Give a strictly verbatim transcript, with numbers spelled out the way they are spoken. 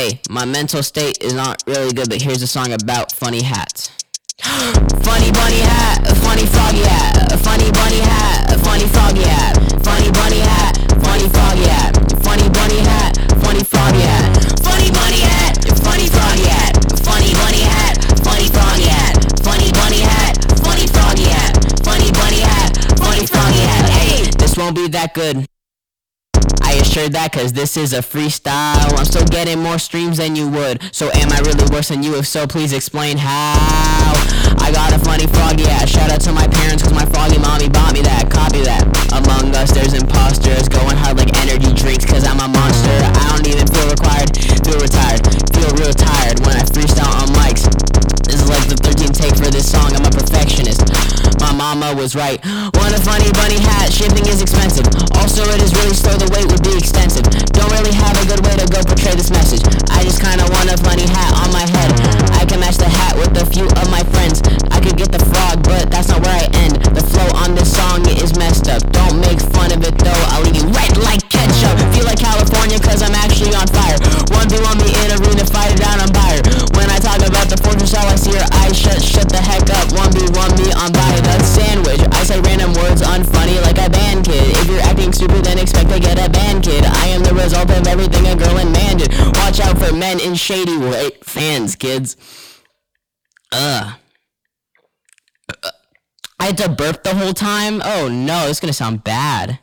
Hey, my mental state is not really good, but here's a song about funny hats. Funny bunny hat, funny froggy hat, funny bunny hat, funny froggy hat, funny bunny hat, funny froggy hat, funny bunny hat, funny froggy hat, funny bunny hat, funny froggy hat, funny bunny hat, funny froggy hat, funny bunny hat, funny froggy hat, funny bunny hat, funny froggy hat. Hey, this won't be that good. I assure that cause this is a freestyle. I'm still getting more streams than you would. So am I really worse than you? If so, please explain how. I got a funny froggy hat. Shout out to my parents cause my froggy mommy bought me that. Copy that. Among us there's imposters going hard like energy drinks cause I'm a monster. I don't even feel required. Feel retired. Feel real tired when I freestyle on mics. This is like the thirteenth take for this song. I'm a perfectionist. My mama was right. Want a funny bunny hat, shipping is expensive. Also it is really slow, the wait would be extensive. Don't really have a good way to go portray this message. I just kinda want a funny hat on my head. I can match the hat with a few of my friends. I could get the frog, but that's not where I end. The flow on this song is messed up. Don't make fun of it though, I'll leave you red like ketchup. Feel like California cause I'm actually on fire. one v one me in arena, fight it out on fire. When I talk about the fortress, all I see are eyes shut. Shut the heck up, one v one me on fire. That's sandwich. I say random words unfunny like a band kid. If you're acting stupid then expect to get a band kid. I am the result of everything a girl and man did. Watch out for men in shady white fans, kids. Ugh. I had to burp the whole time? Oh no, this is gonna sound bad.